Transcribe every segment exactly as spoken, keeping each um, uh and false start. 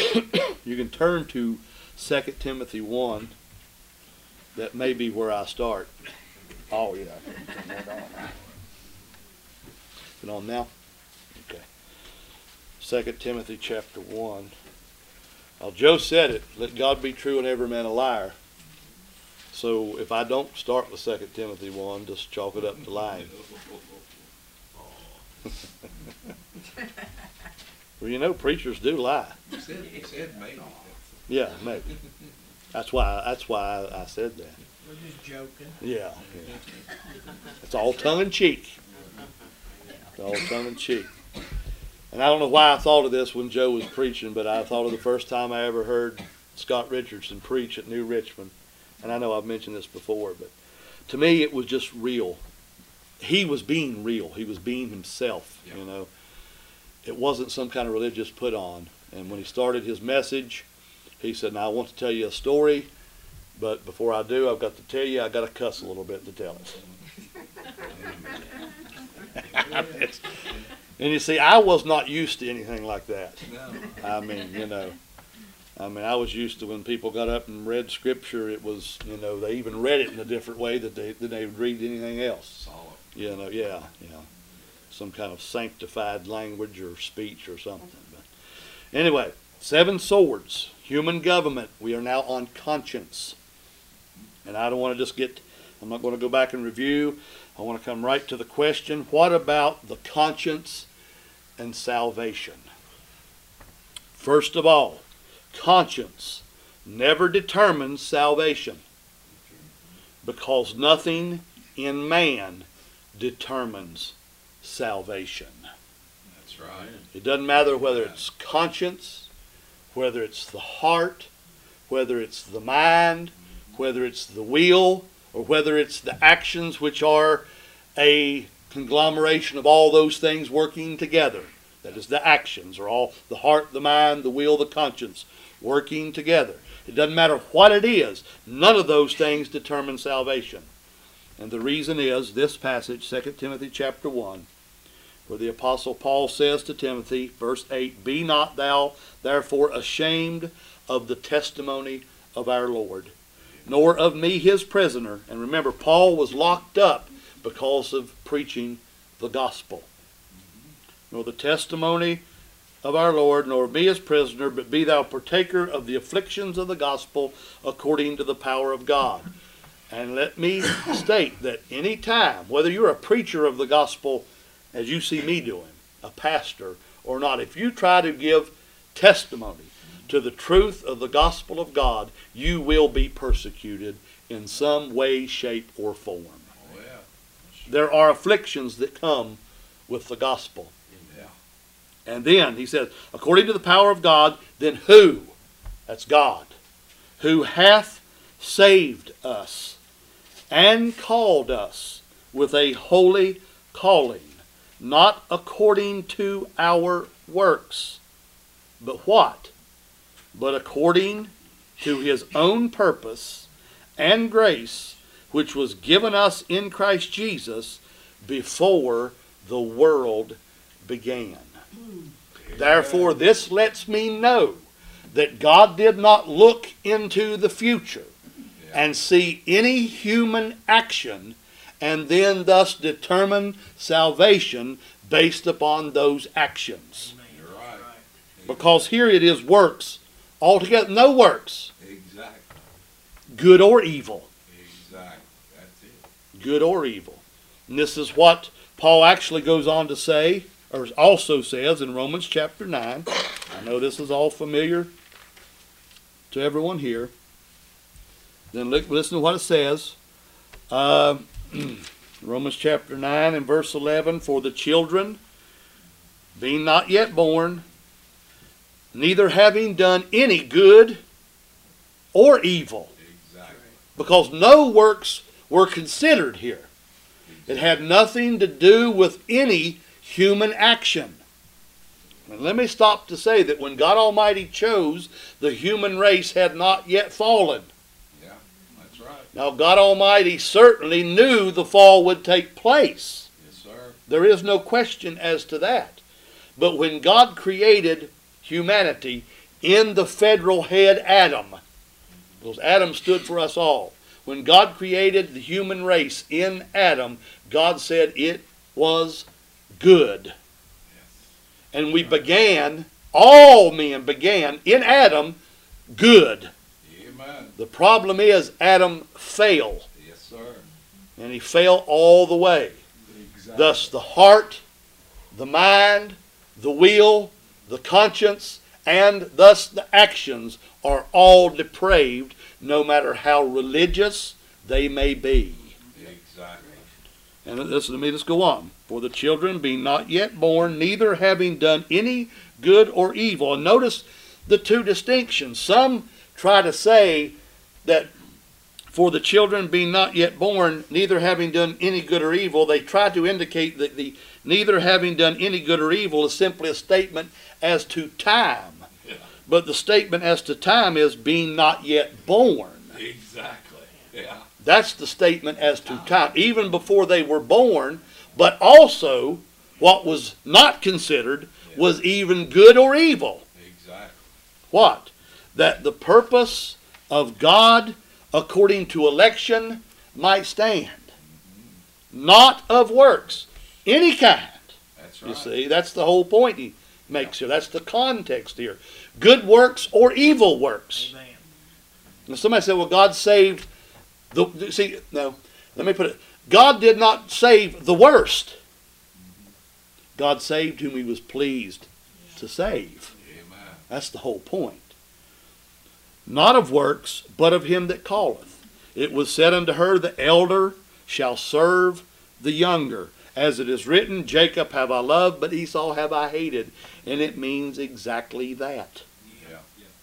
you can turn to Second Timothy one. That may be where I start. Oh, yeah. Is it on now? Okay. Second Timothy chapter one. Well, Joe said it, let God be true and every man a liar. So if I don't start with Second Timothy one, just chalk it up to lying. Well, you know, preachers do lie. You said, you said maybe. Yeah, maybe. That's why. That's why I, I said that. We're just joking. Yeah, yeah. It's all tongue in cheek. It's all tongue in cheek. And I don't know why I thought of this when Joe was preaching, but I thought of the first time I ever heard Scott Richardson preach at New Richmond. And I know I've mentioned this before, but to me it was just real. He was being real. He was being himself, Yeah. you know. It wasn't some kind of religious put on. And when he started his message, he said, now I want to tell you a story, but before I do, I've got to tell you, I've got to cuss a little bit to tell it. And you see, I was not used to anything like that. No. I mean, you know, I mean, I was used to when people got up and read Scripture, it was, you know, they even read it in a different way that they, than they would read anything else. Solid. You know, yeah, yeah. Some kind of sanctified language or speech or something. But anyway, seven swords, human government. We are now on conscience. And I don't want to just get, I'm not going to go back and review. I want to come right to the question, what about the conscience and salvation? First of all, conscience never determines salvation, because nothing in man determines salvation. That's right. It doesn't matter whether it's conscience, whether it's the heart, whether it's the mind, whether it's the will, or whether it's the actions, which are a conglomeration of all those things working together. That is, the actions are all the heart, the mind, the will, the conscience working together. It doesn't matter what it is. None of those things determine salvation. And the reason is this passage, Second Timothy chapter one, where the Apostle Paul says to Timothy, verse eight, be not thou therefore ashamed of the testimony of our Lord, nor of me his prisoner. And remember, Paul was locked up because of preaching the gospel. Nor the testimony of our Lord, nor of me his prisoner, but be thou partaker of the afflictions of the gospel according to the power of God. And let me state that any time, whether you're a preacher of the gospel, as you see me doing, a pastor or not, if you try to give testimony to the truth of the gospel of God, you will be persecuted in some way, shape, or form. Oh, yeah. There are afflictions that come with the gospel. Yeah. And then he says, according to the power of God, then who? That's God. Who hath saved us and called us with a holy calling, not according to our works, but what? But according to his own purpose and grace, which was given us in Christ Jesus before the world began. Therefore, this lets me know that God did not look into the future and see any human action and then thus determine salvation based upon those actions. You're right. Because here it is works altogether, no works, Exactly. good or evil. Exactly. That's it. Good or evil. And this is what Paul actually goes on to say, or also says in Romans chapter nine. I know this is all familiar to everyone here. Then look, listen to what it says. Uh, Romans chapter nine and verse eleven, for the children, being not yet born, neither having done any good or evil. Exactly. Because no works were considered here. It had nothing to do with any human action. And let me stop to say that when God Almighty chose, the human race had not yet fallen. Yeah, that's right. Now God Almighty certainly knew the fall would take place. Yes, sir. There is no question as to that. But when God created humanity, in the federal head Adam, because Adam stood for us all. When God created the human race in Adam, God said it was good. And we began, all men began in Adam good. Amen. The problem is Adam fell. Yes, sir. And he fell all the way. Exactly. Thus the heart, the mind, the will, the conscience, and thus the actions are all depraved, no matter how religious they may be. Exactly. And listen to me, let's go on. For the children being not yet born, neither having done any good or evil. And notice the two distinctions. Some try to say that for the children being not yet born, neither having done any good or evil, they try to indicate that the neither having done any good or evil is simply a statement as to time. Yeah. But the statement as to time is being not yet born. Exactly. Yeah. That's the statement as to time, even before they were born. But also, what was not considered was even good or evil. Exactly. What? That the purpose of God according to election might stand. Not of works. Any kind. That's right. You see, that's the whole point he makes here. That's the context here. Good works or evil works. Amen. Now somebody said, well, God saved the... See, no, let me put it. God did not save the worst. God saved whom he was pleased to save. Amen. That's the whole point. Not of works, but of him that calleth. It was said unto her, the elder shall serve the younger. As it is written, Jacob have I loved, but Esau have I hated. And it means exactly that. Yeah.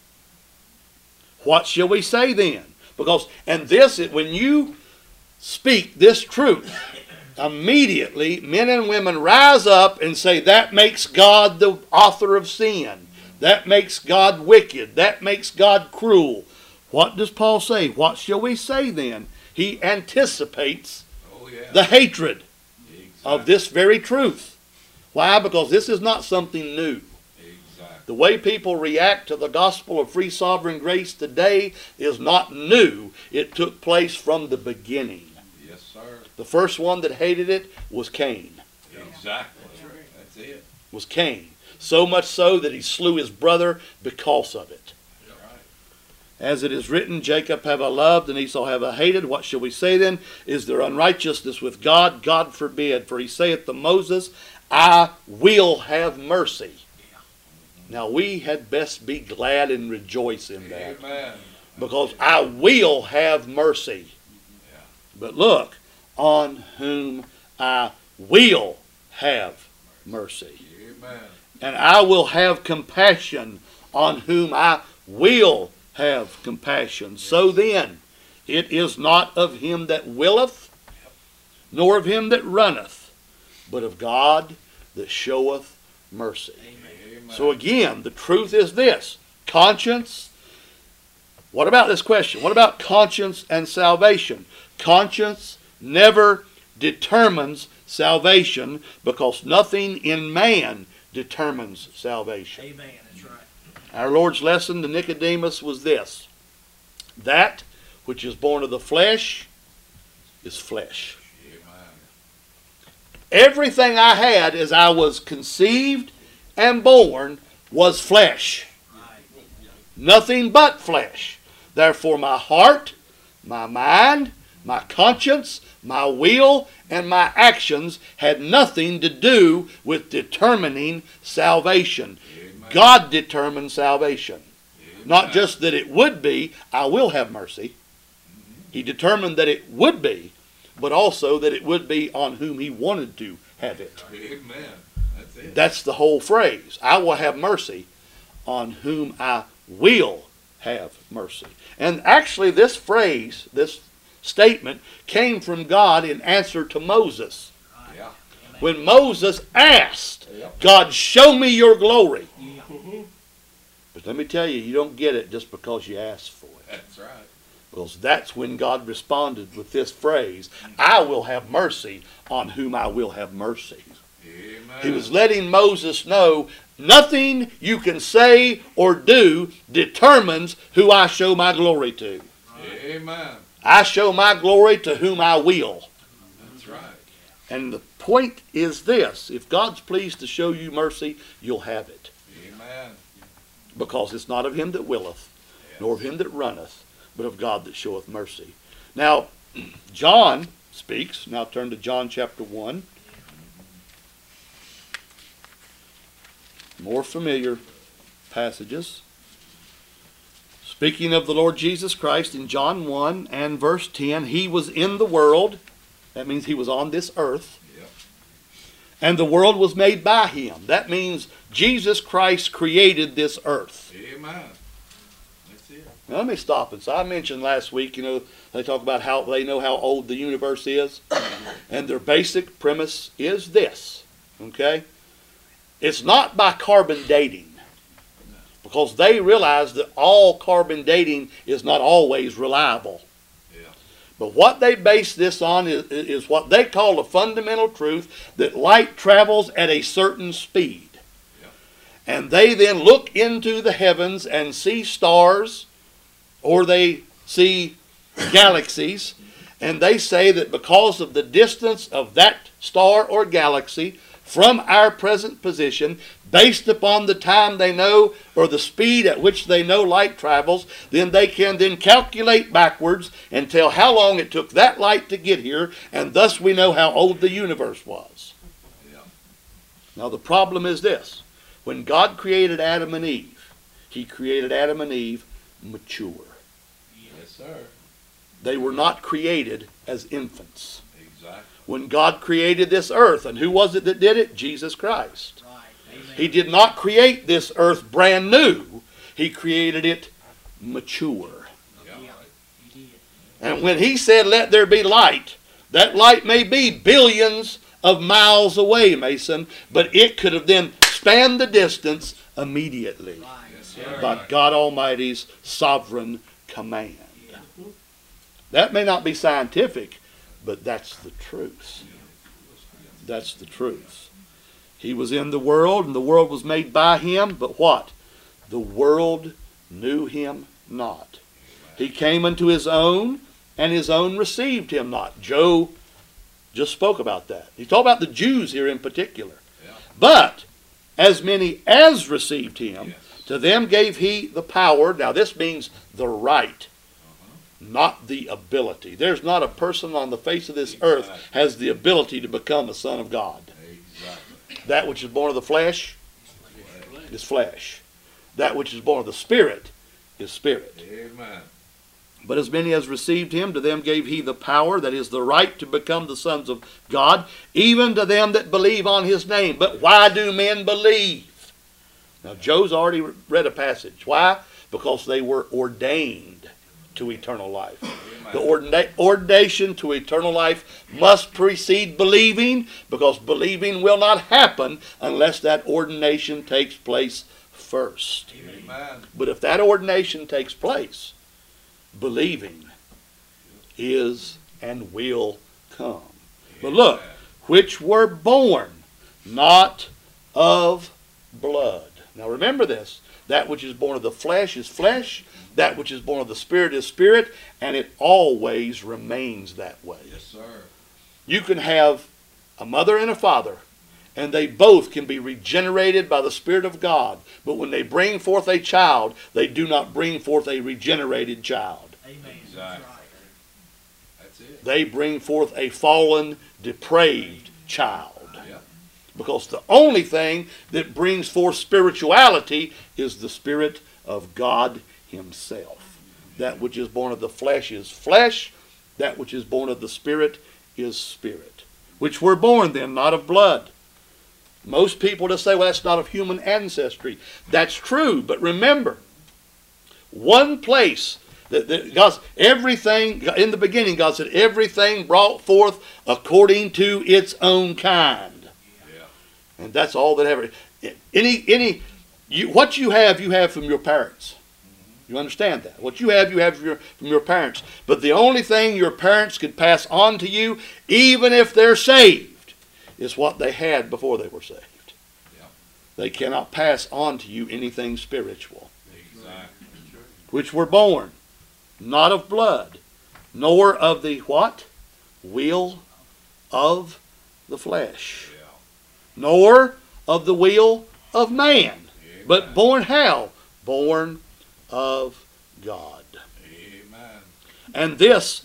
What shall we say then? Because, and this, when you speak this truth, immediately men and women rise up and say, that makes God the author of sin. That makes God wicked. That makes God cruel. What does Paul say? What shall we say then? He anticipates Oh, yeah. the hatred Exactly. of this very truth. Why? Because this is not something new. Exactly. The way people react to the gospel of free sovereign grace today is not new. It took place from the beginning. Yes, sir. The first one that hated it was Cain. Exactly. That's it. Was Cain. So much so that he slew his brother because of it. Right. As it is written, Jacob have I loved and Esau have I hated. What shall we say then? Is there unrighteousness with God? God forbid. For he saith to Moses, I will have mercy. Now we had best be glad and rejoice in that. Amen. Because I will have mercy. Yeah. But look, on whom I will have mercy. Amen. And I will have compassion on whom I will have compassion. So then, it is not of him that willeth, nor of him that runneth, but of God that showeth mercy. Amen. So again, the truth is this. Conscience. What about this question? What about conscience and salvation? Conscience never determines salvation, because nothing in man determines salvation. Amen. That's right. Our Lord's lesson to Nicodemus was this: that which is born of the flesh is flesh. Amen. Everything I had as I was conceived and born was flesh. Right. Nothing but flesh. Therefore my heart, my mind, my conscience, my will, and my actions had nothing to do with determining salvation. Amen. God determined salvation. Amen. Not just that it would be, I will have mercy. He determined that it would be, but also that it would be on whom he wanted to have it. Amen. That's it. That's the whole phrase. I will have mercy on whom I will have mercy. And actually this phrase, this statement, came from God in answer to Moses. Yeah. When Moses asked, Yep. God, show me your glory. Yeah. But let me tell you, you don't get it just because you ask for it. That's right. Because that's when God responded with this phrase, I will have mercy on whom I will have mercy. Amen. He was letting Moses know, Nothing you can say or do determines who I show my glory to. Amen. I show my glory to whom I will. That's right. And the point is this: if God's pleased to show you mercy, you'll have it. Amen. Because it's not of him that willeth, Yes. nor of him that runneth, but of God that showeth mercy. Now, John speaks. Now turn to John chapter one. More familiar passages. Speaking of the Lord Jesus Christ in John one and verse ten, he was in the world. That means he was on this earth. Yep. And the world was made by him. That means Jesus Christ created this earth. Amen. That's it. Now let me stop and say, I mentioned last week, you know, they talk about how they know how old the universe is. And their basic premise is this. Okay? It's not by carbon dating. Because they realize that all carbon dating is not always reliable. Yeah. But what they base this on is, is what they call a fundamental truth, that light travels at a certain speed. Yeah. And they then look into the heavens and see stars, or they see galaxies, and they say that because of the distance of that star or galaxy from our present position, based upon the time they know, or the speed at which they know light travels, then they can then calculate backwards and tell how long it took that light to get here, and thus we know how old the universe was. Yeah. Now the problem is this: when God created Adam and Eve, he created Adam and Eve mature. Yes, sir. They were not created as infants. Exactly. When God created this earth, and who was it that did it? Jesus Christ. He did not create this earth brand new. He created it mature. Yeah. And when he said, let there be light, that light may be billions of miles away, Mason, but it could have then spanned the distance immediately Yes, sir. by God Almighty's sovereign command. That may not be scientific, but that's the truth. That's the truth. He was in the world, and the world was made by him, but what? The world knew him not. He came unto his own, and his own received him not. Joe just spoke about that. He talked about the Jews here in particular. Yeah. But as many as received him, Yes. to them gave he the power. Now this means the right, not the ability. There's not a person on the face of this earth Exactly. has the ability to become a son of God. Exactly. That which is born of the flesh is flesh. That which is born of the Spirit is spirit. Amen. But as many as received him, to them gave he the power, that is the right, to become the sons of God, even to them that believe on his name. But why do men believe? Now Joe's already read a passage. Why? Because they were ordained to eternal life. The orda- ordination to eternal life must precede believing, because believing will not happen unless that ordination takes place first. Amen. But if that ordination takes place, believing is and will come. But look, which were born not of blood. Now remember this: that which is born of the flesh is flesh, that which is born of the Spirit is spirit, and it always remains that way. Yes, sir. You can have a mother and a father, and they both can be regenerated by the Spirit of God. But when they bring forth a child, they do not bring forth a regenerated child. Amen. Exactly. That's it. They bring forth a fallen, depraved child. Yep. Because the only thing that brings forth spirituality is the Spirit of God himself. That which is born of the flesh is flesh. That which is born of the Spirit is spirit. Which were born then, not of blood. Most people just say, well, that's not of human ancestry. That's true, but remember, one place that, that God's everything, in the beginning, God said, everything brought forth according to its own kind. Yeah. And that's all that ever. Any, any, you, what you have, you have from your parents. You understand that? What you have, you have from your, from your parents. But the only thing your parents could pass on to you, even if they're saved, is what they had before they were saved. Yeah. they cannot pass on to you anything spiritual. Exactly. Which were born, not of blood, nor of the what? Will of the flesh. Yeah. Nor of the will of man. Amen. But born how? Born of God. Amen. And this,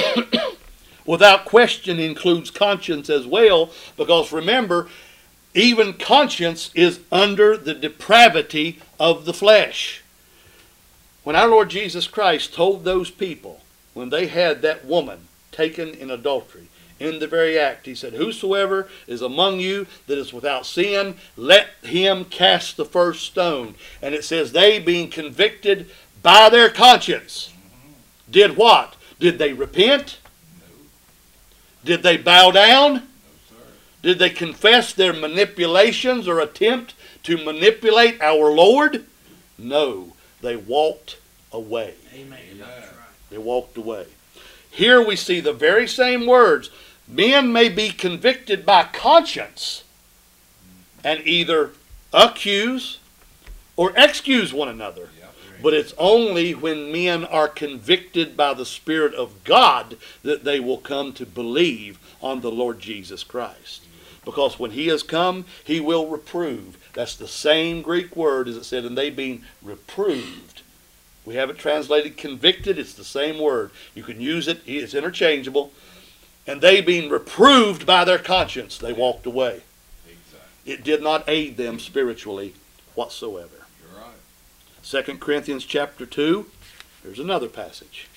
without question, includes conscience as well, because remember, even conscience is under the depravity of the flesh. When our Lord Jesus Christ told those people, when they had that woman taken in adultery, in the very act, he said, whosoever is among you that is without sin, let him cast the first stone. And it says, they being convicted by their conscience, did what? Did they repent? No. Did they bow down? No, sir. Did they confess their manipulations or attempt to manipulate our Lord? No. They walked away. Amen. Amen. That's right. They walked away. Here we see the very same words. Men may be convicted by conscience and either accuse or excuse one another. Yeah. But it's only when men are convicted by the Spirit of God that they will come to believe on the Lord Jesus Christ. Because when He has come, He will reprove. That's the same Greek word as it said, and they being reproved. We have it translated convicted. It's the same word. You can use it. It's interchangeable. And they being reproved by their conscience, they walked away. Exactly. It did not aid them spiritually whatsoever. You're right. Second Corinthians chapter two, here's another passage.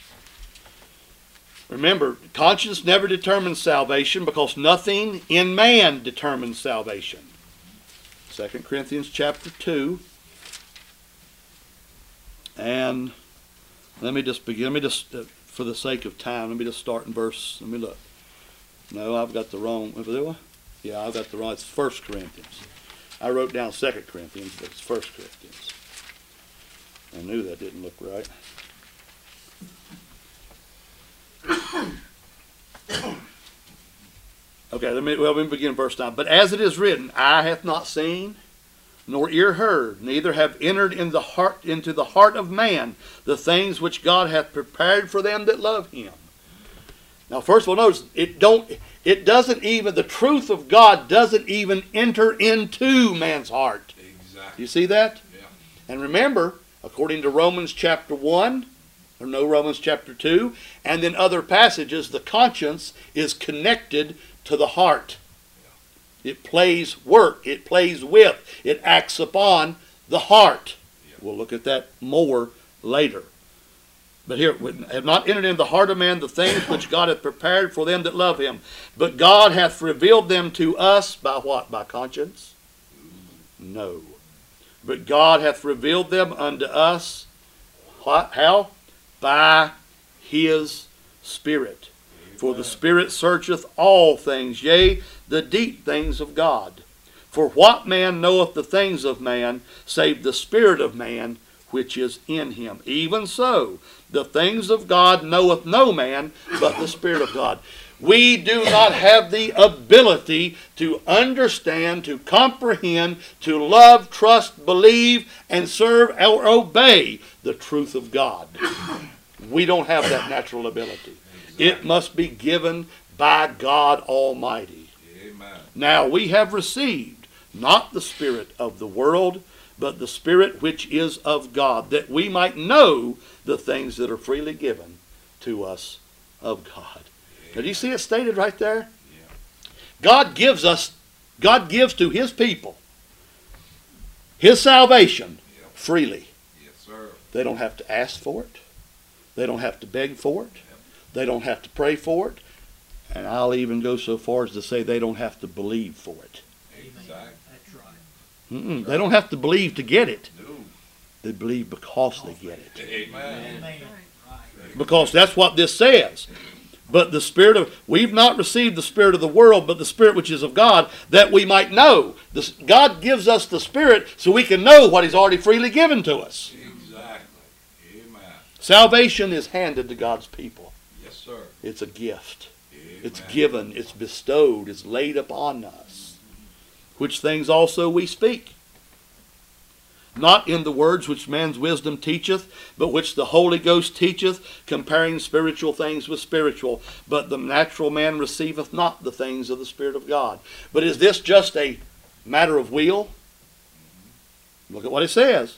Remember, conscience never determines salvation because nothing in man determines salvation. Second Corinthians chapter two. And let me just begin. Let me just, uh, for the sake of time, let me just start in verse, let me look. No, I've got the wrong, yeah, I've got the wrong, it's First Corinthians. I wrote down Second Corinthians, but it's First Corinthians. I knew that didn't look right. Okay, let me, well, let me begin verse nine. But as it is written, eye hath not seen, nor ear heard, neither have entered in the heart, into the heart of man the things which God hath prepared for them that love Him. Now, first of all, notice, it don't, it doesn't even, the truth of God doesn't even enter into man's heart. Exactly. You see that? Yeah. And remember, according to Romans chapter one, or no, Romans chapter two, and then other passages, the conscience is connected to the heart. It plays work. It plays with. It acts upon the heart. Yeah. We'll look at that more later. But here, have not entered into the heart of man the things which God hath prepared for them that love Him. But God hath revealed them to us by what? By conscience? No. But God hath revealed them unto us, what? How? By His Spirit. For the Spirit searcheth all things, yea, the deep things of God. For what man knoweth the things of man, save the Spirit of man, which is in him? Even so, the things of God knoweth no man, but the Spirit of God. We do not have the ability to understand, to comprehend, to love, trust, believe, and serve or obey the truth of God. We don't have that natural ability. It must be given by God Almighty. Amen. Now we have received not the spirit of the world, but the Spirit which is of God, that we might know the things that are freely given to us of God. Now, do you see it stated right there? Yeah. God gives us, God gives to His people His salvation Yeah. freely. Yes, sir. They don't have to ask for it. They don't have to beg for it. Yep. They don't have to pray for it. And I'll even go so far as to say they don't have to believe for it. Exactly. That's right. Mm-mm. They don't have to believe to get it. No. They believe because they get it. Amen. Amen. Right. Because that's what this says. But the Spirit of, we've not received the Spirit of the world, but the Spirit which is of God, that we might know. This, God gives us the Spirit so we can know what He's already freely given to us. Exactly. Amen. Salvation is handed to God's people. Yes, sir. It's a gift. Amen. It's given. It's bestowed. It's laid upon us. Which things also we speak. not in the words which man's wisdom teacheth, but which the Holy Ghost teacheth, comparing spiritual things with spiritual. But the natural man receiveth not the things of the Spirit of God. But is this just a matter of will? Look at what it says.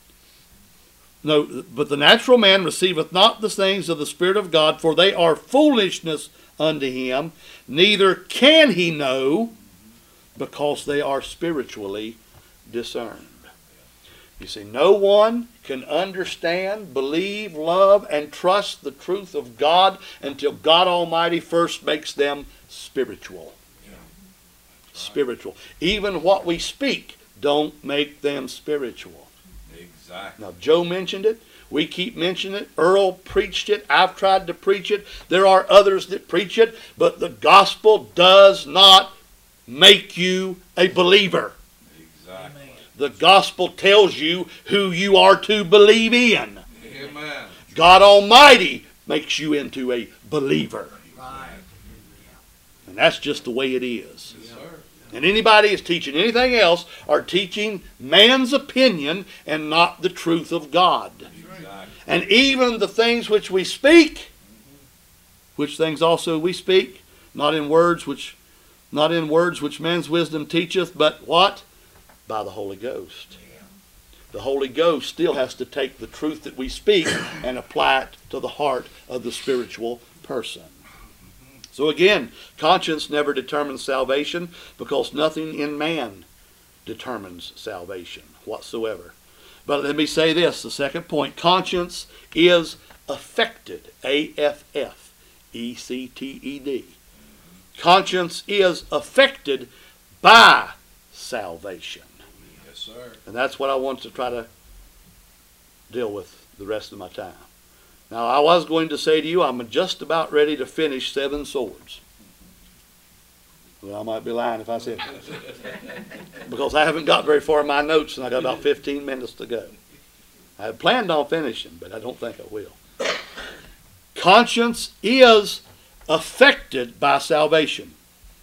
No, but the natural man receiveth not the things of the Spirit of God, for they are foolishness unto him, neither can he know, because they are spiritually discerned. You see, no one can understand, believe, love, and trust the truth of God until God Almighty first makes them spiritual. Yeah. Spiritual. Even what we speak don't make them spiritual. Exactly. Now, Joe mentioned it. We keep mentioning it. Earl preached it. I've tried to preach it. There are others that preach it. But the gospel does not make you a believer. Exactly. The gospel tells you who you are to believe in. Amen. God Almighty makes you into a believer. Right. And that's just the way it is. Yes, sir. And anybody is teaching anything else are teaching man's opinion and not the truth of God. Exactly. And even the things which we speak, which things also we speak, not in words which not in words which man's wisdom teacheth, but what? By the Holy Ghost. The Holy Ghost still has to take the truth that we speak and apply it to the heart of the spiritual person. So again, conscience never determines salvation, because nothing in man determines salvation whatsoever. But let me say this, the second point. Conscience is affected. A F F E C T E D. Conscience is affected by salvation. Yes, sir. And that's what I want to try to deal with the rest of my time. Now, I was going to say to you, I'm just about ready to finish Seven Swords. Well, I might be lying if I said that. Because I haven't got very far in my notes, and I got about fifteen minutes to go. I had planned on finishing, but I don't think I will. Conscience is affected by salvation.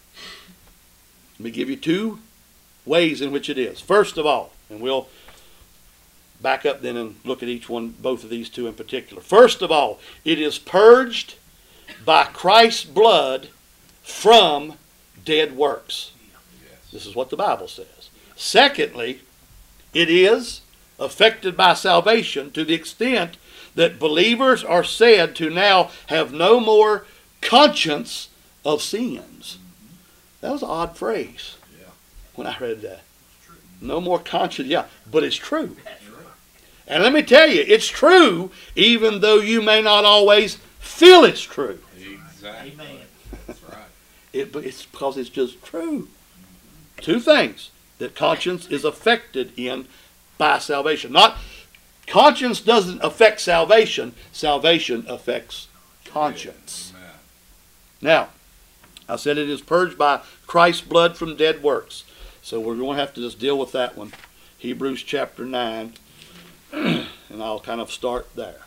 Let me give you two ways in which it is. First of all, and we'll back up then and look at each one, both of these two in particular. First of all, it is purged by Christ's blood from dead works. Yes. This is what the Bible says. Secondly, it is affected by salvation to the extent that believers are said to now have no more conscience of sins. That was an odd phrase Yeah. when I read that. No more conscience. Yeah, but it's true. And let me tell you, it's true even though you may not always feel it's true. Exactly. Amen. That's right. It, but it's because it's just true. Two things that conscience is affected in by salvation. Not conscience doesn't affect salvation. Salvation affects conscience. Amen. Now, I said it is purged by Christ's blood from dead works. So we're going to have to just deal with that one. Hebrews chapter nine. And I'll kind of start there.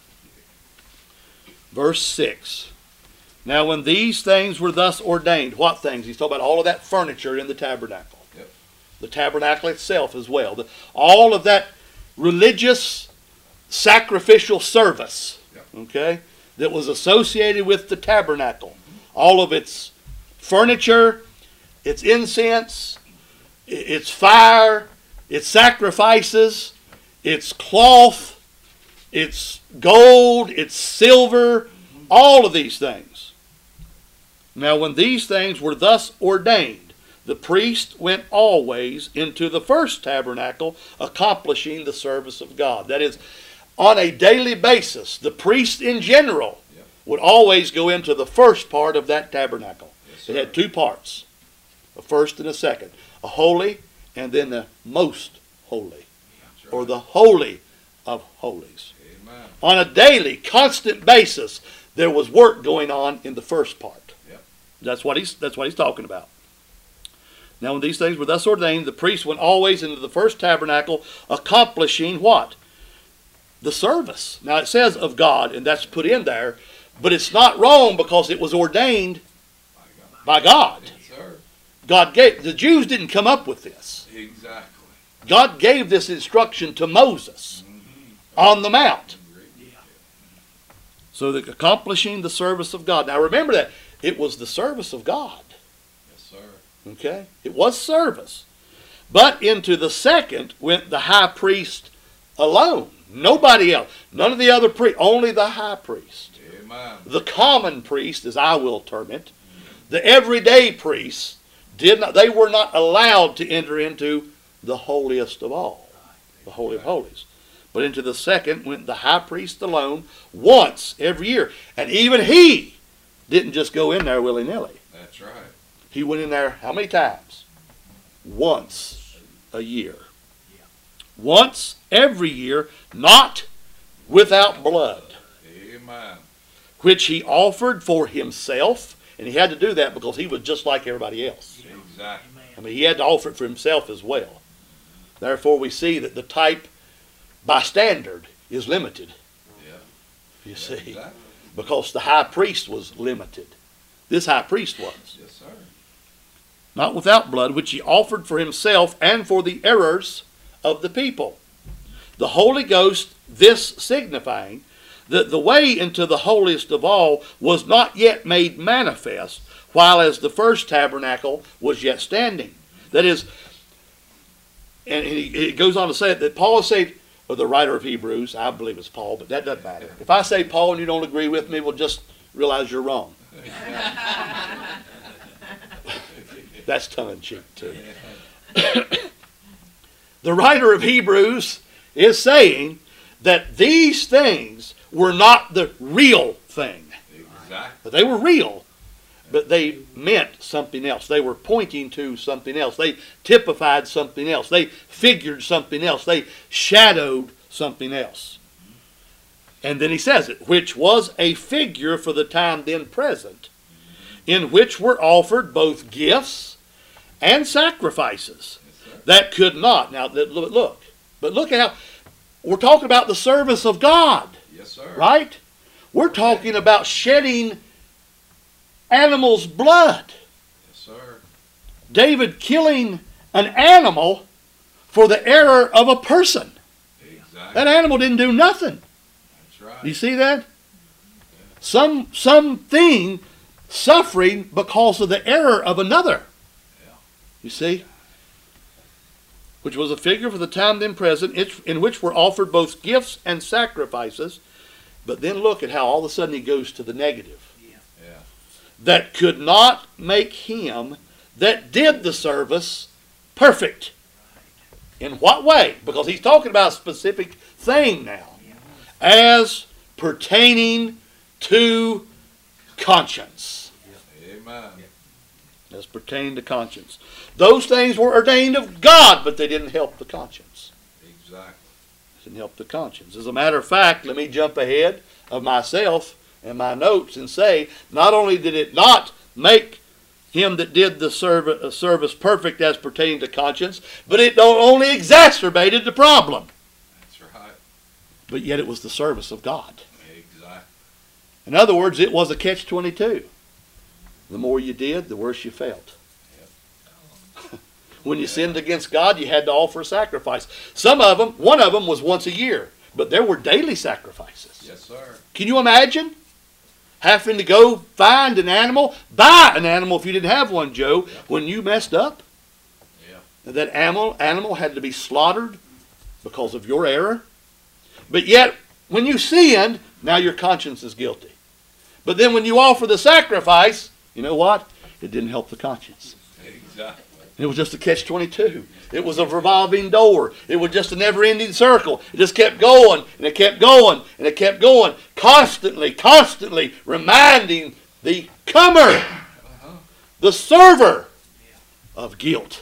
Verse six. Now when these things were thus ordained, what things? He's talking about all of that furniture in the tabernacle. Yep. The tabernacle itself as well. The, all of that religious sacrificial service, Yep. okay, that was associated with the tabernacle. All of its furniture, its incense, its fire, its sacrifices, it's cloth, it's gold, it's silver, all of these things. Now when these things were thus ordained, the priest went always into the first tabernacle, accomplishing the service of God. That is, on a daily basis, the priest in general Yep. would always go into the first part of that tabernacle. Yes, It sir. had two parts, a first and a second, a holy and then the most holy, That's right. or the holy of holies. Amen. On a daily, constant basis, there was work going on in the first part. Yep. That's what he's that's what he's talking about. Now when these things were thus ordained, the priest went always into the first tabernacle, accomplishing what? The service. Now it says of God, and that's put in there, but it's not wrong because it was ordained My God. by God. Yes, sir. God gave, the Jews didn't come up with this. Exactly. God gave this instruction to Moses on the mount. So that accomplishing the service of God. Now remember that. It was the service of God. Yes, sir. Okay? It was service. But into the second went the high priest alone. Nobody else. None of the other priests. Only the high priest. Amen. The common priest, as I will term it. The everyday priests did not, they were not allowed to enter into the holiest of all. The Holy of Holies. But into the second went the high priest alone once every year. And even he didn't just go in there willy-nilly. That's right. He went in there how many times? Once a year. Once every year, not without blood. Amen. Which he offered for himself. And he had to do that because he was just like everybody else. Exactly. I mean, he had to offer it for himself as well. Therefore, we see that the type by standard is limited. Yeah. You Yeah, see, exactly. because the high priest was limited. This high priest was. Yes, sir. Not without blood, which he offered for himself and for the errors of the people. The Holy Ghost, this signifying that the way into the holiest of all was not yet made manifest, while as the first tabernacle was yet standing. That is, and he, he goes on to say that Paul is saying, or the writer of Hebrews, I believe it's Paul, but that doesn't matter. If I say Paul and you don't agree with me, we'll just realize you're wrong. That's tongue-in-cheek too. The writer of Hebrews is saying that these things were not the real thing. Exactly. They were real, but they meant something else. They were pointing to something else. They typified something else. They figured something else. They shadowed something else. And then he says it, which was a figure for the time then present, in which were offered both gifts and sacrifices that could not. Now, look, but look at how, we're talking about the service of God. Yes, sir. Right? We're talking about shedding animals' blood. Yes, sir. David killing an animal for the error of a person. Exactly. That animal didn't do nothing. That's right. You see that? Some something suffering because of the error of another. Yeah. You see? Which was a figure for the time then present, in which were offered both gifts and sacrifices. But then look at how all of a sudden he goes to the negative. Yeah. That could not make him that did the service perfect. In what way? Because he's talking about a specific thing now. As pertaining to conscience. Amen. As pertaining to conscience. Those things were ordained of God, but they didn't help the conscience. Exactly. Didn't help the conscience. As a matter of fact, let me jump ahead of myself and my notes and say, not only did it not make him that did the service, service perfect as pertaining to conscience, but it only exacerbated the problem. That's right. But yet it was the service of God. Exactly. In other words, it was a catch twenty-two. The more you did, the worse you felt. Yep. When you sinned against God, you had to offer a sacrifice. Some of them, one of them was once a year, but there were daily sacrifices. Yes, sir. Can you imagine having to go find an animal, buy an animal if you didn't have one, Joe, Yep. when you messed up? Yeah. That animal, animal had to be slaughtered because of your error. But yet, when you sinned, now your conscience is guilty. But then when you offer the sacrifice, you know what? It didn't help the conscience. Exactly. It was just a catch twenty-two. It was a revolving door. It was just a never-ending circle. It just kept going, and it kept going, and it kept going, constantly, constantly reminding the comer, Uh-huh. the server, of guilt.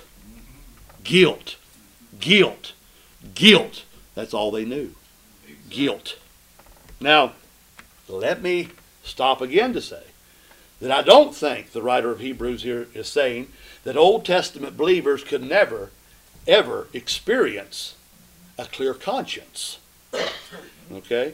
Guilt. Guilt. Guilt. That's all they knew. Exactly. Guilt. Now, let me stop again to say that I don't think the writer of Hebrews here is saying that Old Testament believers could never, ever experience a clear conscience. Okay?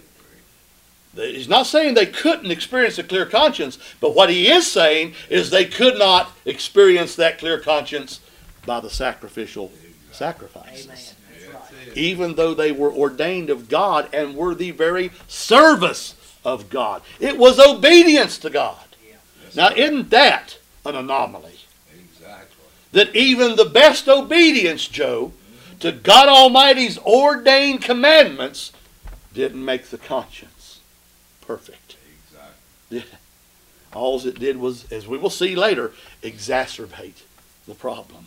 He's not saying they couldn't experience a clear conscience, but what he is saying is they could not experience that clear conscience by the sacrificial Exactly. sacrifices. Amen. That's it. even though they were ordained of God and were the very service of God. It was obedience to God. Yes, Now, sir. isn't that an anomaly? Exactly. That even the best obedience, Joe, to God Almighty's ordained commandments didn't make the conscience perfect. Exactly. All it did was, as we will see later, exacerbate the problem.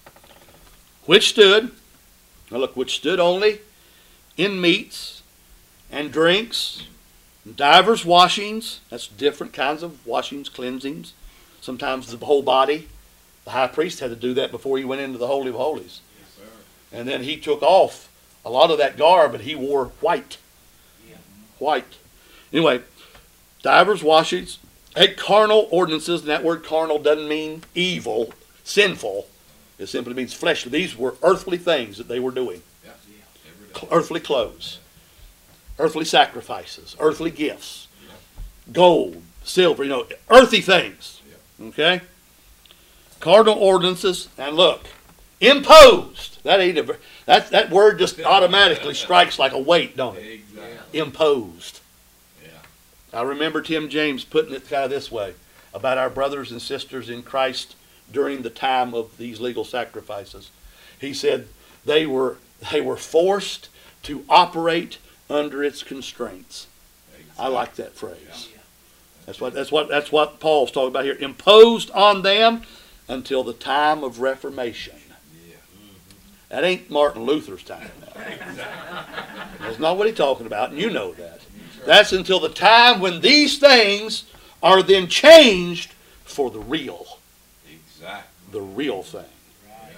Which stood, now look, which stood only in meats and drinks, and divers washings. That's different kinds of washings, cleansings. Sometimes the whole body. The high priest had to do that before he went into the Holy of Holies. Yes, sir. And then he took off a lot of that garb and he wore white. White. Anyway, divers washings, had carnal ordinances, and that word carnal doesn't mean evil, sinful. It simply means fleshly. These were earthly things that they were doing. Yeah. Every day. Earthly clothes, earthly sacrifices, earthly gifts, gold, silver, you know, earthy things. Okay? Cardinal ordinances, and look, imposed. That ain't a, that, that word just automatically strikes like a weight, don't it? Exactly. Imposed. Yeah. I remember Tim James putting it kind of this way about our brothers and sisters in Christ during the time of these legal sacrifices. He said they were they were forced to operate under its constraints. Exactly. I like that phrase. That's what that's what that's what Paul's talking about here. Imposed on them until the time of Reformation. Yeah. That ain't Martin Luther's time now. That's not what he's talking about, and you know that. That's until the time when these things are then changed for the real. Exactly. The real thing. Yeah.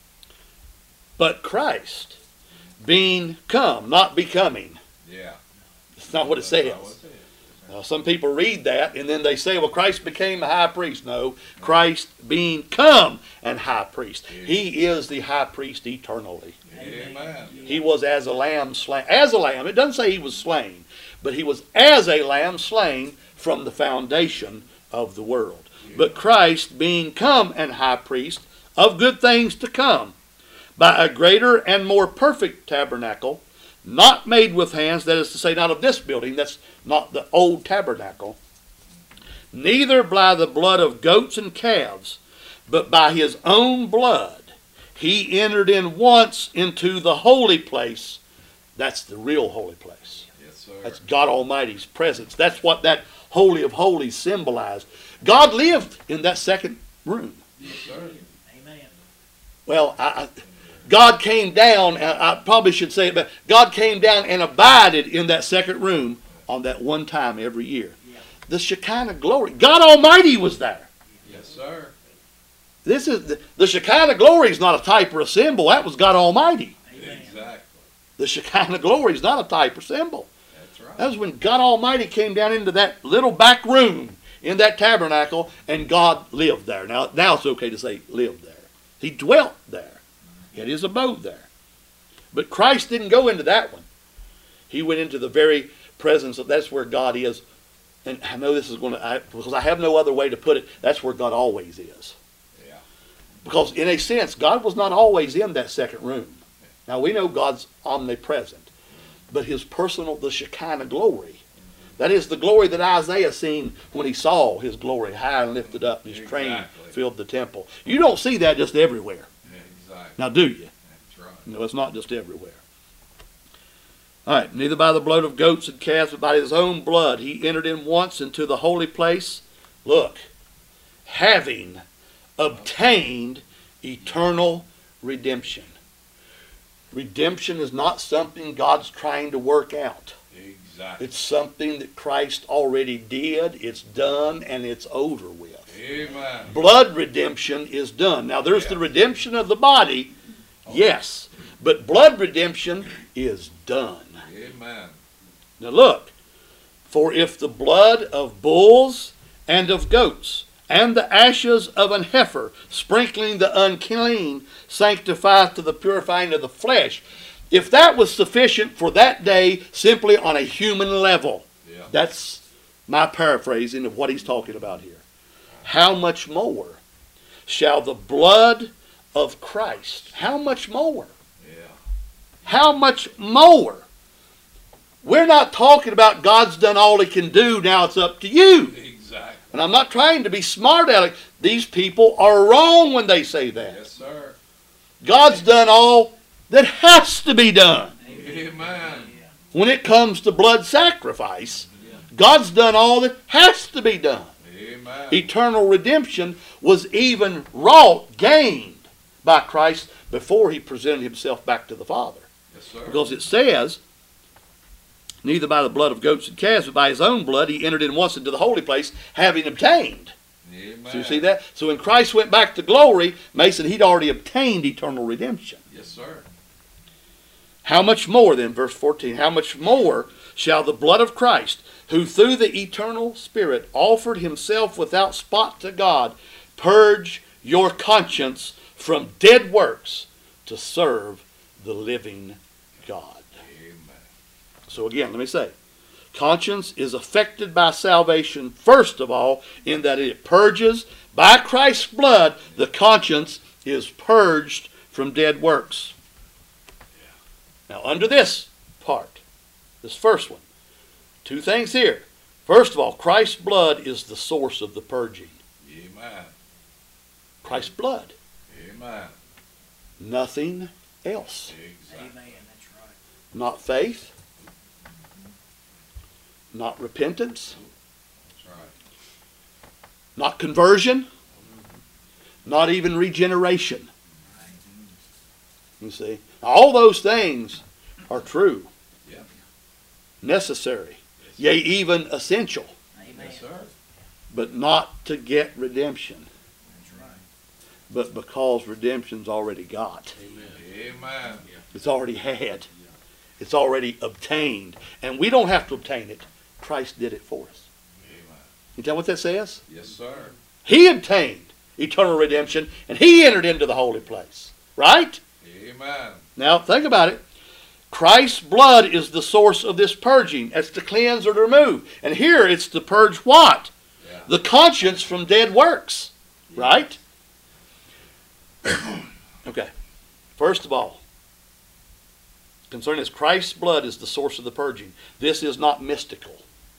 But Christ, being come, not becoming. Yeah. That's not what it That's not what says. it says. Now, some people read that and then they say, well, Christ became a high priest. No, Christ being come and high priest. He is the high priest eternally. Amen. He was as a lamb slain. As a lamb. It doesn't say he was slain. But he was as a lamb slain from the foundation of the world. But Christ being come and high priest of good things to come, by a greater and more perfect tabernacle, not made with hands, that is to say, not of this building, that's not the old tabernacle, neither by the blood of goats and calves, but by his own blood, he entered in once into the holy place. That's the real holy place. Yes, sir. That's God Almighty's presence. That's what that Holy of Holies symbolized. God lived in that second room. Yes, sir. Well, I, I, God came down, I, I probably should say it, but God came down and abided in that second room on that one time every year. The Shekinah glory. God Almighty was there. Yes, sir. This is the, the Shekinah glory is not a type or a symbol. That was God Almighty. Exactly. The Shekinah glory is not a type or symbol. That's right. That was when God Almighty came down into that little back room in that tabernacle, and God lived there. Now, now it's okay to say lived there. He dwelt there. He had his abode there. But Christ didn't go into that one. He went into the very presence of, that's where God is. And I know this is going to, I, because I have no other way to put it, that's where God always is. Yeah. Because in a sense, God was not always in that second room. Now we know God's omnipresent. But his personal, the Shekinah glory, that is the glory that Isaiah seen when he saw his glory high and lifted up, and his train Exactly. filled the temple. You don't see that just everywhere. Exactly. Now do you? That's right. No, it's not just everywhere. All right, neither by the blood of goats and calves, but by his own blood he entered in once into the holy place. Look, having obtained eternal redemption. Redemption is not something God's trying to work out. Exactly. It's something that Christ already did, it's done, and it's over with. Amen. Blood redemption is done. Now there's the redemption of the body, yes, but blood redemption is done. Amen. Now look, for if the blood of bulls and of goats and the ashes of an heifer, sprinkling the unclean, sanctifieth to the purifying of the flesh, if that was sufficient for that day simply on a human level, Yeah. that's my paraphrasing of what he's talking about here. How much more shall the blood of Christ, how much more? Yeah. how much more? We're not talking about God's done all He can do, now it's up to you. Exactly. And I'm not trying to be smart aleck. These people are wrong when they say that. Yes, sir. God's done all that has to be done. Amen. When it comes to blood sacrifice, God's done all that has to be done. Amen. Eternal redemption was even wrought, gained by Christ before He presented Himself back to the Father. Yes, sir. Because it says, neither by the blood of goats and calves, but by His own blood He entered in once into the holy place, having obtained. Amen. So you see that? So when Christ went back to glory, Mason, He'd already obtained eternal redemption. Yes, sir. How much more then, verse fourteen, how much more shall the blood of Christ, who through the eternal Spirit offered Himself without spot to God, purge your conscience from dead works to serve the living God. Amen. So again, let me say, conscience is affected by salvation, first of all, in that it purges. By Christ's blood, the conscience is purged from dead works. Now, under this part, this first one, two things here. First of all, Christ's blood is the source of the purging. Amen. Christ's blood. Amen. Nothing else. Exactly. Amen. That's right. Not faith. Not repentance. That's right. Not conversion. Not even regeneration. You see, all those things are true, Yep. necessary, yea, even essential, Amen. Yes, sir. but not to get redemption, That's right. but because redemption's already got. Amen. It's already had. It's already obtained. And we don't have to obtain it. Christ did it for us. Amen. You tell what that says? Yes, sir. He obtained eternal redemption, and He entered into the holy place. Right? Amen. Now, think about it. Christ's blood is the source of this purging. It's to cleanse or to remove. And here it's to purge what? Yeah. The conscience from dead works. Right? Okay. First of all, concerning this, Christ's blood is the source of the purging. This is not mystical.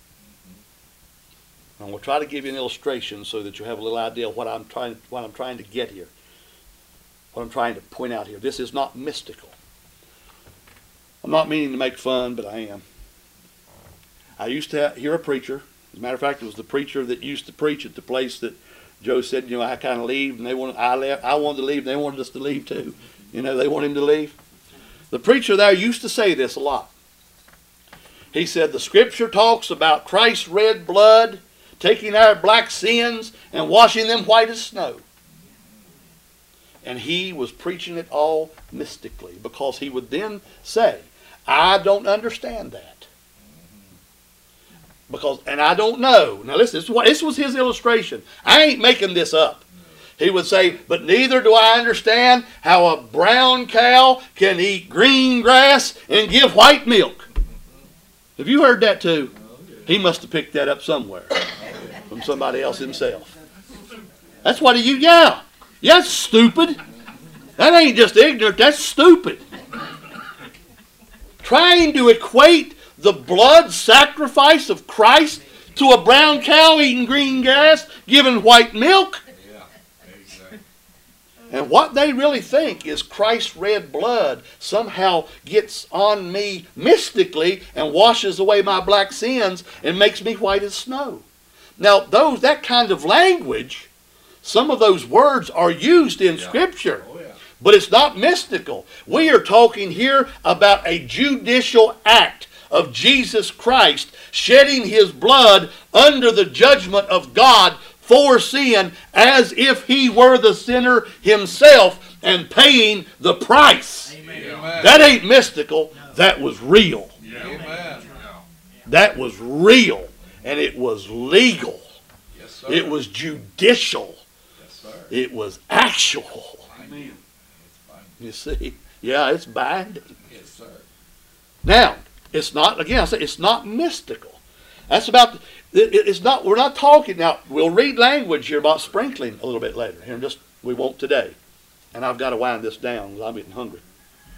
And we'll try to give you an illustration so that you have a little idea of what I'm trying, what I'm trying to get here. What I'm trying to point out here. This is not mystical. I'm not meaning to make fun, but I am. I used to hear a preacher. As a matter of fact, it was the preacher that used to preach at the place that Joe said, you know, I kind of leave, and they wanted, I left, I wanted to leave, and they wanted us to leave too. You know, they want him to leave. The preacher there used to say this a lot. He said, the Scripture talks about Christ's red blood taking our black sins and washing them white as snow. And he was preaching it all mystically, because he would then say, I don't understand that. Because, and I don't know. Now listen, this, is what, this was his illustration. I ain't making this up. He would say, but neither do I understand how a brown cow can eat green grass and give white milk. Have you heard that too? He must have picked that up somewhere from somebody else himself. That's what he, yeah. Yeah, that's stupid. That ain't just ignorant, that's stupid. Trying to equate the blood sacrifice of Christ to a brown cow eating green grass, giving white milk. Yeah. Exactly. And what they really think is Christ's red blood somehow gets on me mystically and washes away my black sins and makes me white as snow. Now, those that kind of language, some of those words are used in Yeah. Scripture. Oh, yeah. But it's not mystical. We are talking here about a judicial act of Jesus Christ shedding His blood under the judgment of God for sin, as if He were the sinner Himself and paying the price. Amen. Amen. That ain't mystical. That was real. Amen. That was real. And it was legal. Yes, sir. It was judicial. Yes, sir. It was actual. Amen. It's fine. You see? Yeah, it's binding. Yes, sir. Now, it's not, again, I say it's not mystical. That's about, it, it's not, we're not talking, now, we'll read language here about sprinkling a little bit later. Here, just, we won't today. And I've got to wind this down because I'm getting hungry.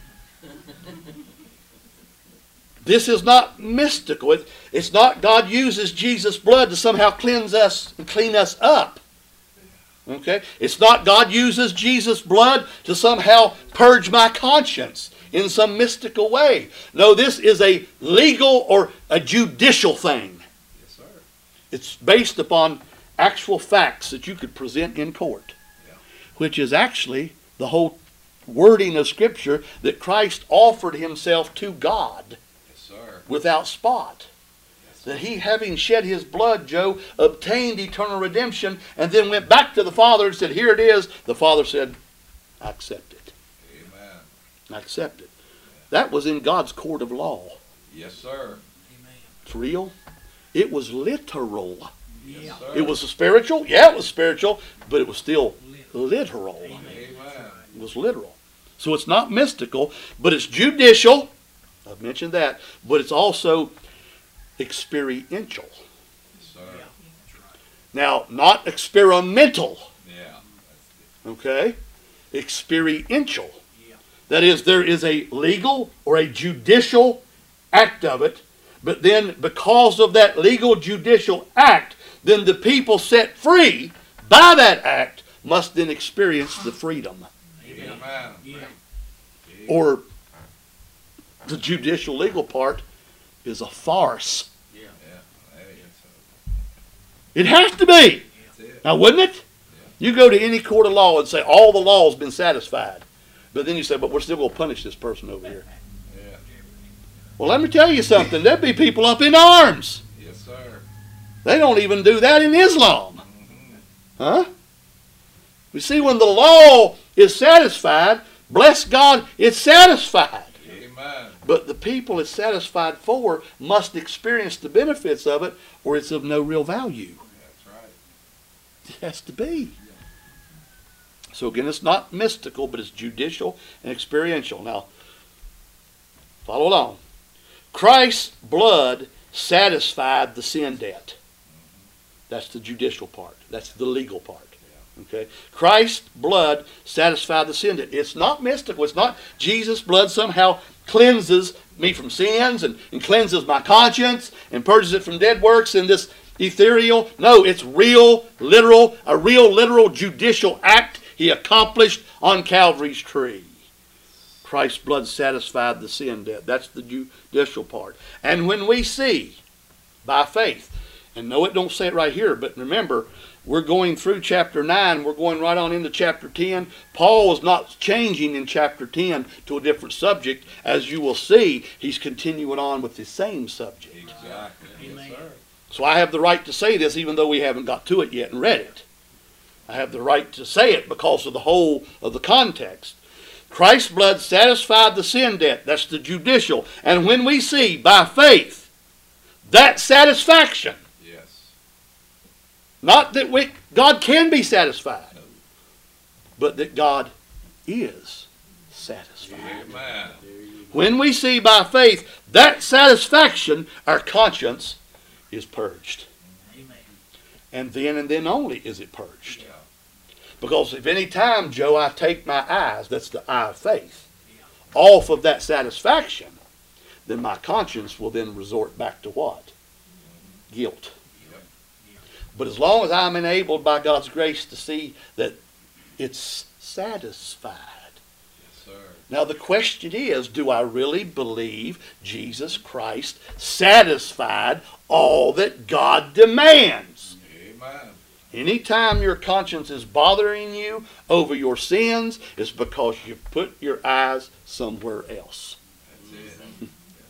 This is not mystical. It, it's not God uses Jesus' blood to somehow cleanse us and clean us up. Okay? It's not God uses Jesus' blood to somehow purge my conscience in some mystical way. No, this is a legal or a judicial thing. Yes, sir. It's based upon actual facts that you could present in court, Yeah. which is actually the whole wording of Scripture that Christ offered himself to God Yes, sir. without spot. Yes, That he, having shed his blood, Joe, obtained eternal redemption and then went back to the Father and said, here it is. The Father said, I accept it. Amen. I accept it. That was in God's court of law. Yes, sir. It's real. It was literal. Yes, sir. It was spiritual. Yeah, it was spiritual, but it was still literal. Amen. It was literal. So it's not mystical, but it's judicial. I've mentioned that. But it's also experiential. Yes, sir. Now, not experimental. Yeah. Okay? Experiential. That is, there is a legal or a judicial act of it, but then because of that legal judicial act, then the people set free by that act must then experience the freedom. Amen. Yeah. Or the judicial legal part is a farce. Yeah. Hey, It has to be. that's it. Now, wouldn't it? You go to any court of law and say all the law has been satisfied. But then you say, but we're still going to punish this person over here. Yeah. Well, let me tell you something. There'd be people up in arms. Yes, sir. They don't even do that in Islam. Mm-hmm. Huh? We see when the law is satisfied, bless God, it's satisfied. Amen. But the people it's satisfied for must experience the benefits of it or it's of no real value. That's right. It has to be. So again, it's not mystical, but it's judicial and experiential. Now, follow along. Christ's blood satisfied the sin debt. That's the judicial part. That's the legal part. Okay? Christ's blood satisfied the sin debt. It's not mystical. It's not Jesus' blood somehow cleanses me from sins and, and cleanses my conscience and purges it from dead works in this ethereal. No, it's real, literal, a real, literal judicial act he accomplished on Calvary's tree. Christ's blood satisfied the sin debt. That's the judicial part. And when we see, by faith, and no, it don't say it right here, but remember, we're going through chapter nine, we're going right on into chapter ten. Paul is not changing in chapter ten to a different subject. As you will see, he's continuing on with the same subject. Exactly. Amen. Yes, sir. So I have the right to say this even though we haven't got to it yet and read it. I have the right to say it because of the whole of the context. Christ's blood satisfied the sin debt. That's the judicial. And when we see, by faith, that satisfaction, Yes. not that we, God can be satisfied, but that God is satisfied. Amen. When we see by faith that satisfaction, our conscience is purged. Amen. And then and then only is it purged. Yeah. Because if any time, Joe, I take my eyes, that's the eye of faith, off of that satisfaction, then my conscience will then resort back to what? Guilt. Yep. But as long as I'm enabled by God's grace to see that it's satisfied. Yes, sir. Now the question is, do I really believe Jesus Christ satisfied all that God demands? Amen. Anytime your conscience is bothering you over your sins, it's because you put your eyes somewhere else. That's it.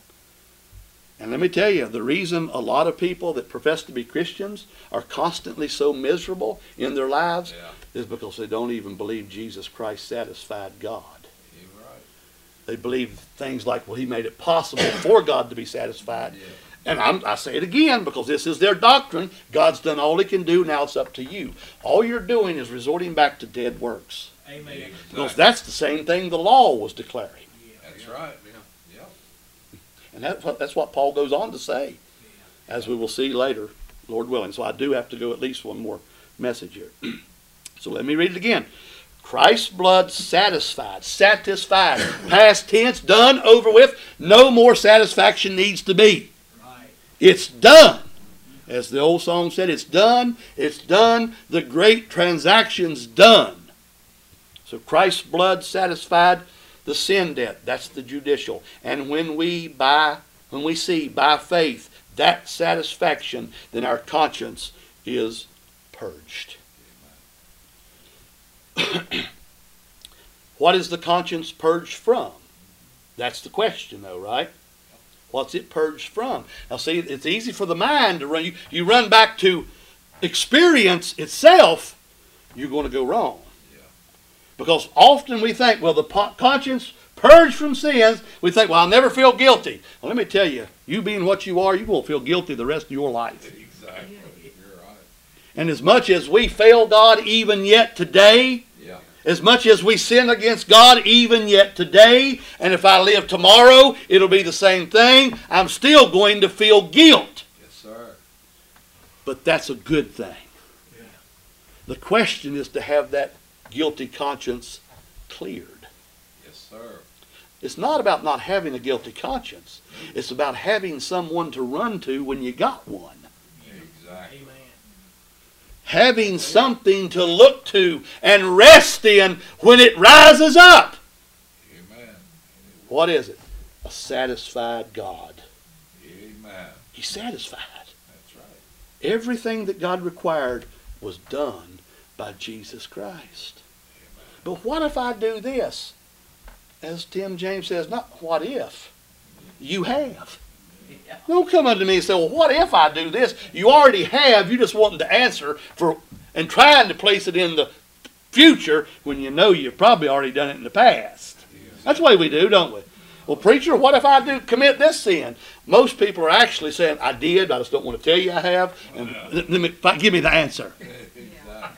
And let me tell you, the reason a lot of people that profess to be Christians are constantly so miserable in their lives Yeah. is because they don't even believe Jesus Christ satisfied God. You're right. They believe things like, well, he made it possible for God to be satisfied. Yeah. And I'm, I say it again because this is their doctrine. God's done all he can do. Now it's up to you. All you're doing is resorting back to dead works. Amen. Because that's the same thing the law was declaring. That's right. Yeah. And that's what, that's what Paul goes on to say, as we will see later, Lord willing. So I do have to go at least one more message here. So let me read it again. Christ's blood satisfied. Satisfied. Past tense, done, over with. No more satisfaction needs to be. Right. It's done. As the old song said, it's done. It's done. The great transaction's done. So Christ's blood satisfied the sin debt. That's the judicial. And when we by when we see by faith that satisfaction, then our conscience is purged. What is the conscience purged from? That's the question, though, right? What's it purged from? Now, see, it's easy for the mind to run. You, you run back to experience itself, you're going to go wrong. Yeah. Because often we think, well, the po- conscience purged from sins, we think, well, I'll never feel guilty. Well, let me tell you, you being what you are, you won't feel guilty the rest of your life. Exactly. You're right. And as much as we fail God even yet today, Yeah. as much as we sin against God even yet today, and if I live tomorrow, it'll be the same thing, I'm still going to feel guilt. Yes, sir. But that's a good thing. Yeah. The question is to have that guilty conscience cleared. Yes, sir. It's not about not having a guilty conscience. It's about having someone to run to when you got one. Exactly. Amen. Having something to look to and rest in when it rises up. Amen. What is it? A satisfied God. Amen. He's satisfied. That's right. Everything that God required was done by Jesus Christ. Amen. But what if I do this? As Tim James says, not what if. You have. Yeah. Don't come unto me and say, well, what if I do this? You already have. You're just wanting to answer for and trying to place it in the future when you know you've probably already done it in the past. Yes. That's the way we do, don't we? Well, preacher, what if I do commit this sin? Most people are actually saying, I did, but I just don't want to tell you I have. And let me, give me the answer. Exactly.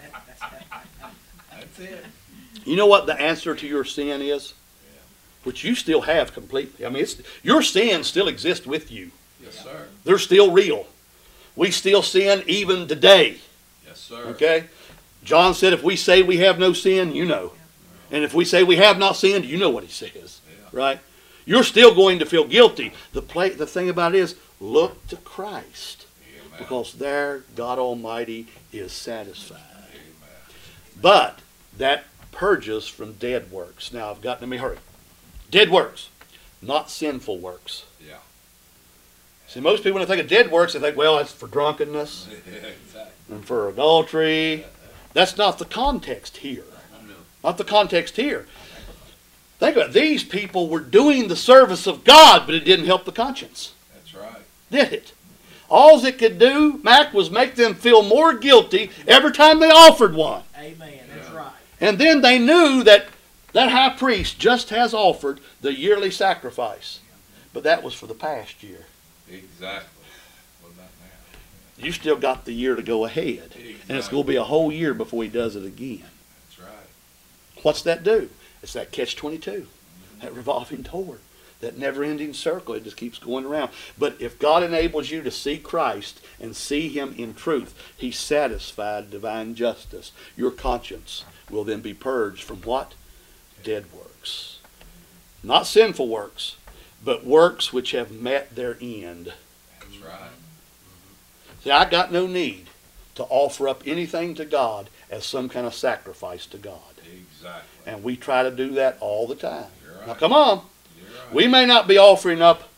That's it. You know what the answer to your sin is? Which you still have completely. I mean, it's, your sins still exist with you. Yes, sir. They're still real. We still sin even today. Yes, sir. Okay? John said if we say we have no sin, you know. And if we say we have not sinned, you know what he says. Yeah. Right? You're still going to feel guilty. The, play, the thing about it is, look to Christ. Amen. Because there, God Almighty is satisfied. Amen. But that purges from dead works. Now, I've got, let me hurry. Dead works, not sinful works. Yeah. See, most people, when they think of dead works, they think, well, that's for drunkenness Exactly. and for adultery. That's not the context here. No. Not the context here. Think about it. These people were doing the service of God, but it didn't help the conscience. That's right. Did it? All it could do, Mac, was make them feel more guilty every time they offered one. Amen. That's Yeah. right. And then they knew that that high priest just has offered the yearly sacrifice. But that was for the past year. Exactly. What about now? You still got the year to go ahead. And it's going to be a whole year before he does it again. That's right. What's that do? It's that catch twenty-two. That revolving door. That never-ending circle. It just keeps going around. But if God enables you to see Christ and see him in truth, he satisfied divine justice. Your conscience will then be purged from what? Dead works. Not sinful works, but works which have met their end. That's right. See, I got no need to offer up anything to God as some kind of sacrifice to God. Exactly. And we try to do that all the time. You're right. Now come on. You're right. We may not be offering up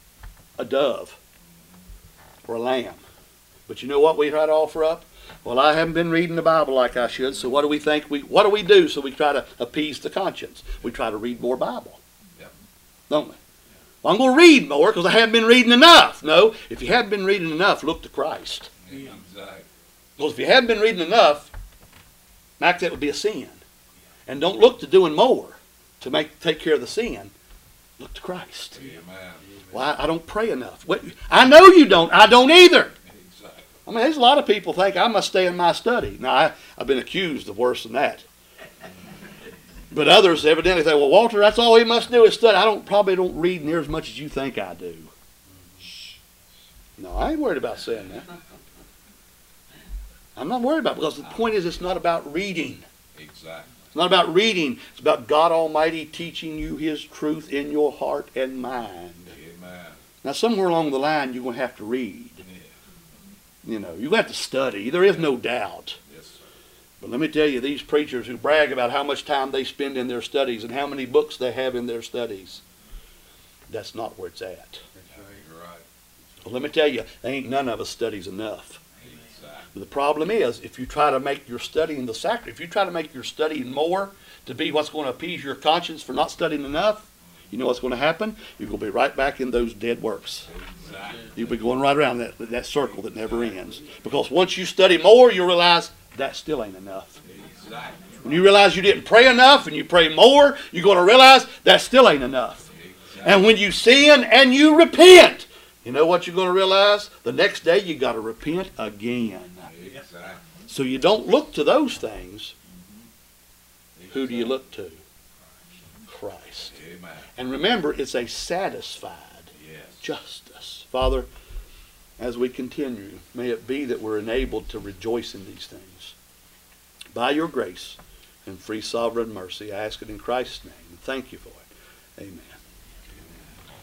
a dove or a lamb. But you know what we try to offer up? Well, I haven't been reading the Bible like I should, so what do we think we what do we do so we try to appease the conscience? We try to read more Bible. Yep. Don't we? Well, I'm going to read more because I haven't been reading enough. No, if you haven't been reading enough, look to Christ. Yeah. Exactly. Because if you haven't been reading enough, Mac, that would be a sin. And don't look to doing more to make take care of the sin. Look to Christ. Amen. Well, I, I don't pray enough. What, I know you don't. I don't either. Exactly. I mean, there's a lot of people think I must stay in my study. Now, I, I've been accused of worse than that. But others evidently think, well, Walter, that's all he must do is study. I don't probably don't read near as much as you think I do. No, I ain't worried about saying that. I'm not worried about it because the point is it's not about reading. Exactly. It's not about reading. It's about God Almighty teaching you His truth in your heart and mind. Amen. Now, somewhere along the line, you're going to have to read. Yeah. You know, you're going to have to study. There is no doubt. Yes, sir. But let me tell you, these preachers who brag about how much time they spend in their studies and how many books they have in their studies, that's not where it's at. That's right. You're right. Well, let me tell you, there ain't none of us studies enough. Exactly. The problem is, if you try to make your studying the sacred, if you try to make your studying more to be what's going to appease your conscience for not studying enough, you know what's going to happen? You're going to be right back in those dead works. Exactly. You'll be going right around that, that circle that never ends. Because once you study more, you realize that still ain't enough. Exactly. When you realize you didn't pray enough and you pray more, you're going to realize that still ain't enough. Exactly. And when you sin and you repent, you know what you're going to realize? The next day you got to repent again. Exactly. So you don't look to those things. Who do you look to? Christ. Amen. And remember, it's a satisfied Yes. justice. Father, as we continue, may it be that we're enabled to rejoice in these things. By your grace and free sovereign mercy, I ask it in Christ's name. Thank you for it. Amen.